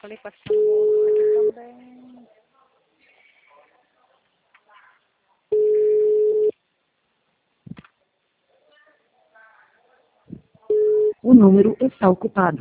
falei com essa moça aqui também. O número está ocupado.